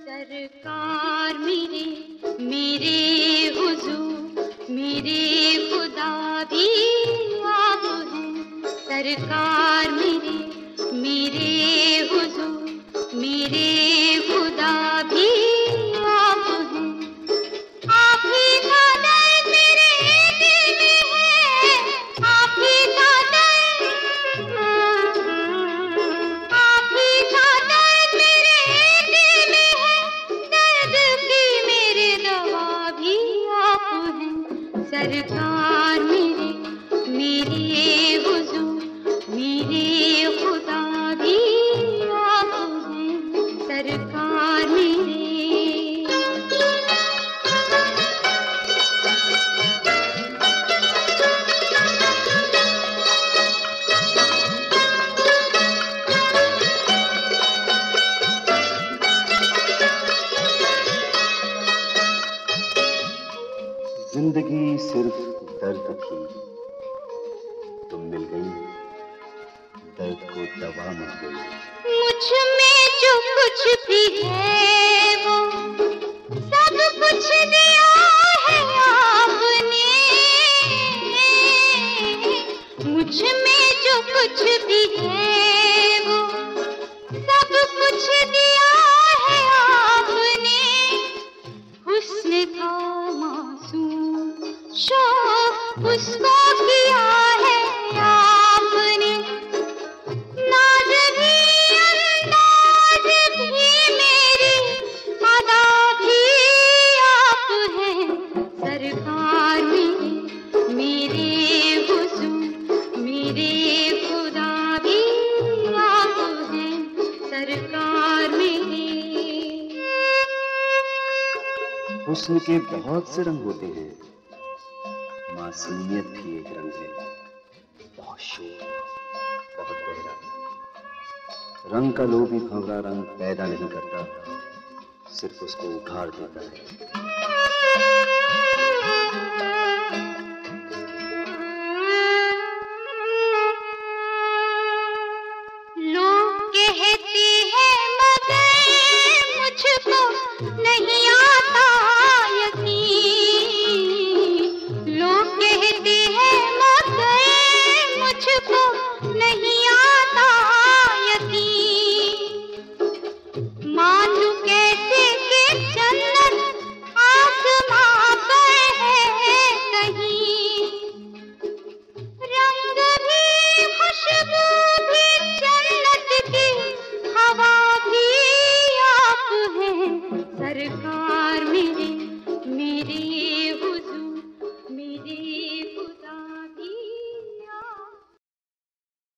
सरकार मेरे मेरे हुजूर मेरे खुदा भी आप हैं। सरकार मेरे मेरे हुजूर मेरे खुदा भी आप हैं। आप ही का दर्द मेरे दिल में है, आप ही का दर्द, आप ही का दर्द मेरे दिल में है। दर्द की मेरे दवा भी आप हैं। सरकार मेरे मेरे हुजूर मेरे खुदा भी आप हैं। सरकार मेरे। जिंदगी सिर्फ दर्द थी, तुम मिल गई, दर्द को दवा मिल गई। मुझ में जो कुछ भी है वो सब कुछ दिया है आपने। मुझ में जो कुछ भी है वो सब कुछ दिया है आपने। हुस्न था मासूम शौक उसको किया है आपने। नाज भी अंदाज भी मेरी अदा भी आप हैं। सरकार मेरे मेरे हुजूर मेरे खुदा भी आप हैं। सरकार मेरे। हुस्न के बहुत से रंग होते हैं, मासूमियत भी एक रंग है। बहुत शोर, बहुत गहरा। रंग का लोभी भंवरा रंग पैदा नहीं करता, सिर्फ उसको उभार देता है। लोग कहते हैं मगर मुझको नहीं आता यकीन। लोग कहते हैं मगर मुझको नहीं आता यकीन। मानूं कैसे कि जन्नत आसमां पर है कहीं। रंग भी खुशबू भी जन्नत की हवा भी आप हैं। सरकार